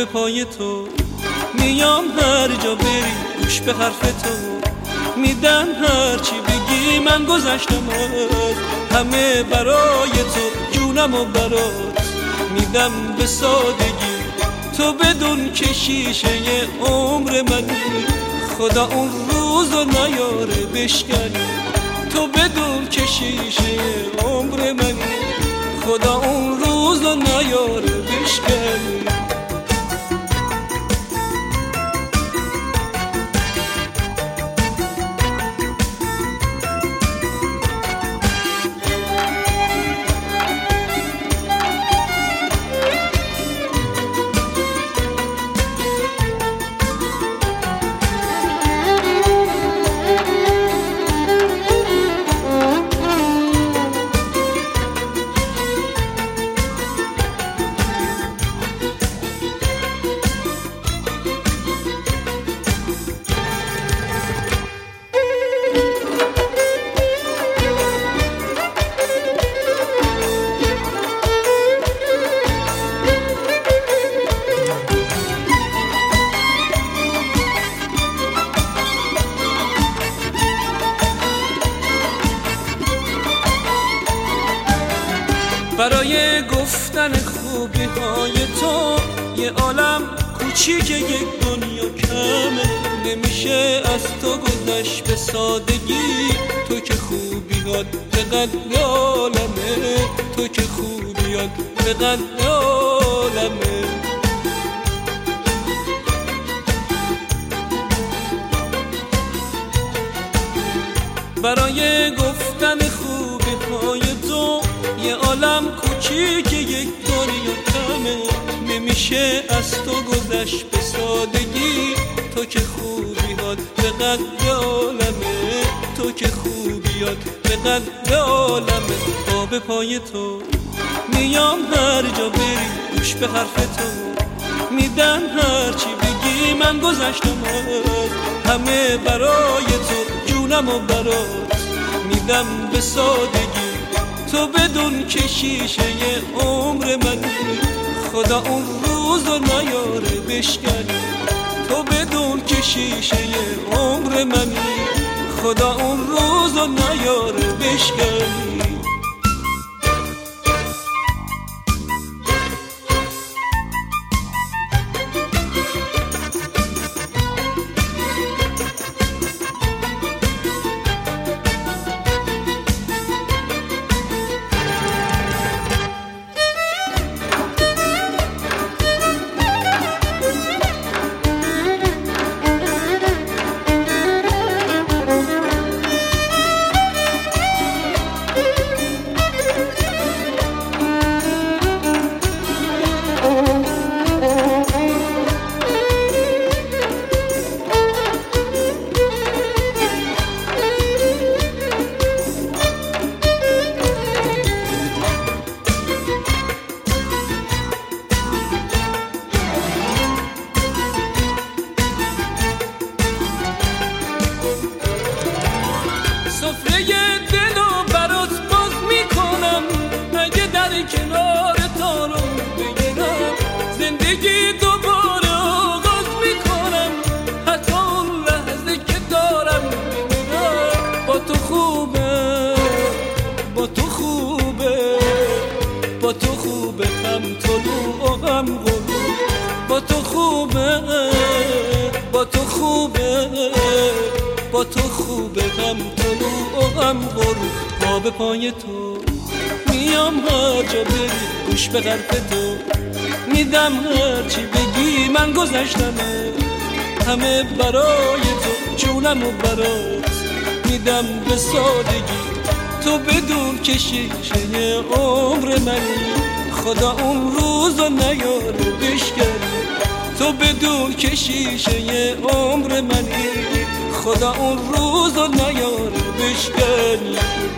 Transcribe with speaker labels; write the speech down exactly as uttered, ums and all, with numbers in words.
Speaker 1: پای تو میام، هر جا بری گوش به حرف تو میدم، هر چی بگی من گذشتم از همه برای تو، جونم و برات میدم به سادگی. تو بدون که شیشه عمر منی، خدا اون روزو نیاره بشکنی. تو بدون که شیشه عمر منی، خدا اون روزو نیاره بشکنی. برای گفتن خوبی های تو یه عالم کوچیک، یک دنیا کمه. نمیشه از تو گذشت به سادگی، تو که خوبیات به قد عالمه، تو که خوبیات به قد عالمه. برای گفتن خوبی های تو یه عالم کوچیک، یک دنیا کمه. نمیشه از تو گذشت به سادگی، تو که خوبیات به قد عالمه، تو که خوبیات به قد عالمه. آب پای تو میام، هر جا بری گوش به حرف تو میدم، هر چی بگی من گذشتم از همه برای تو، جونم و برات میدم به سادگی. تو بدون که شیشه عمر منی، خدا اون روزو نیاره بشکنی. تو بدون که شیشه عمر منی، خدا اون روزو نیاره بشکنی. سفره دلو برات باز میکنم، اگه در کنار تا رو بگیرم، زندگی دوباره آغاز میکنم، حتی اون لحظه که دارم میمیرم. با تو خوبه، با تو خوبه، با تو خوبه، هم طلوع و هم غروب. با تو خوبه، با تو خوبه، با تو خوبه، هم طلوع و هم غروب. آب پای تو میام، هر جا بری گوش به حرف تو میدم، هر چی بگی من گذشتم همه برای تو، جونم و برات میدم به سادگی. تو بدون که شیشه عمر منی، خدا اون روزو نیاره بشکنی. تو بدون که شیشه عمر منی، خدا اون روزو نیاره بشکنی.